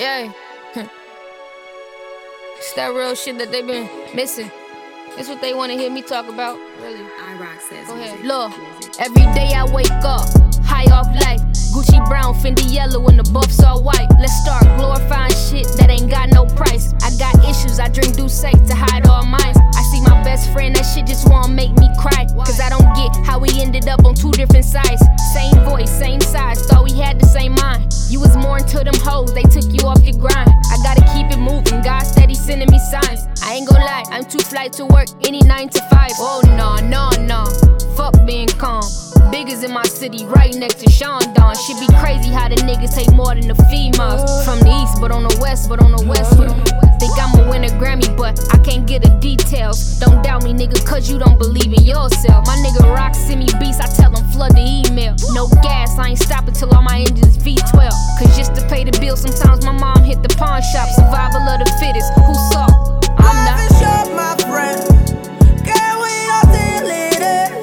Yeah. It's that real shit that they been missing. It's what they wanna hear me talk about, really. Go ahead. Look, every day I wake up, high off life. Gucci brown, Fendi yellow, and the buffs all white. Let's start glorifying shit that ain't got no price. I got issues, I drink Douce to hide all mine. I see my best friend, that shit just wanna make me cry. Cause I don't get how we ended up on two different sides. Same voice, same size, thought we had the same mind. You was more into them hoes, they took you off your grind. I gotta keep it moving, God steady sending me signs. I ain't gon' lie, I'm too fly to work any 9 to 5. Oh no, no, no, fuck being calm. Biggest in my city, right next to Sean Don. Shit be crazy how the niggas take more than the females. From the east, but on the west, think I'ma win a Grammy, but I can't get the details. Don't doubt me, nigga, cause you don't believe in yourself. My nigga Rock send me beats, I tell him flood the email. No gas, I ain't stopping till all my engines V12. Cause just to pay the bill, sometimes my mom hit the pawn shop. Survival of the fittest, who saw? I'm not. Life is short, my friend. Can't wait until it ends.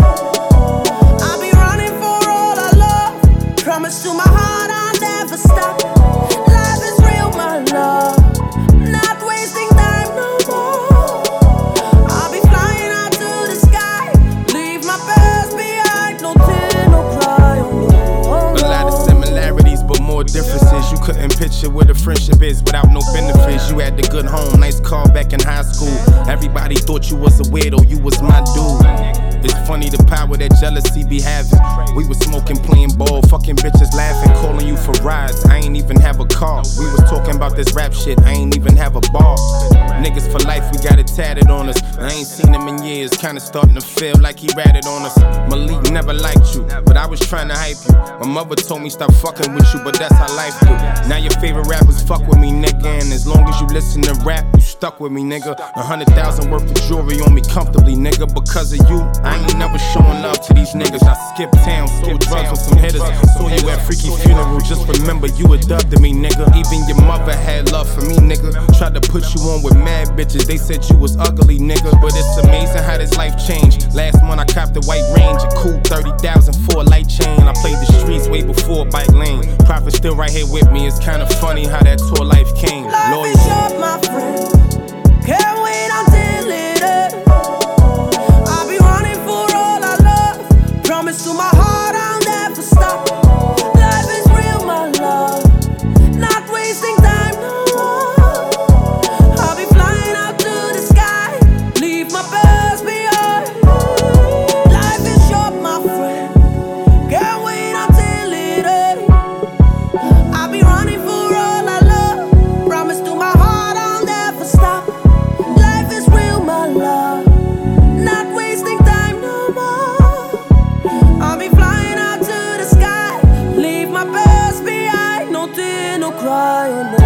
I'll be running for all I love. Promise to my heart I'll never stop. Life is real, my love. Not wasting time no more. I'll be flying out to the sky. Leave my past behind. No tear, no cry. Oh, a lot of similarities, but more differences. You couldn't picture what a friendship is without no benefits. You had the good home, nice car back in high school. Everybody thought you was a weirdo, you was my dude. It's funny the power that jealousy be having. We was smoking, playing ball, fucking bitches laughing, calling you for rides. I ain't even have a car. We was talking about this rap shit, I ain't even have a bar. Niggas for life, we got it tatted on us. I ain't seen him in years, kinda starting to feel like he ratted on us. Malik never liked you, but I was trying to hype you. My mother told me stop fucking with you, but that's how life do. Now your favorite rappers fuck with me, nigga, and as long as you listen to rap, you stuck with me, nigga. 100,000 worth of jewelry on me comfortably, nigga. Because of you, I ain't never showing love to these niggas. I skipped town, sold drugs with some hitters. Saw you at Freaky funeral, just remember you adopted me, nigga. Even your mother had love for me, nigga. Tried to put you on with mad bitches, they said you was ugly, nigga. But it's amazing how this life changed. Last month I copped a white Range, a cool 30,000 for a light chain. I played the streets way before bike lane. Prophet still right here with me, it's kinda funny how that tour life came. Life is short, my friend. Can't wait until it ends. I'll be running for all I love. Promise to my heart I'll never stop. Life is real, my love. Not wasting time no more. I'll be flying out to the sky. Leave my past behind. Life is short, my friend. Can't wait until it ends. I'll be running for all I love. Promise to my heart I'll never stop. Life is real, my love. Not wasting time no more. I'll be flying out to the sky. Leave my past behind. No tear, no cry.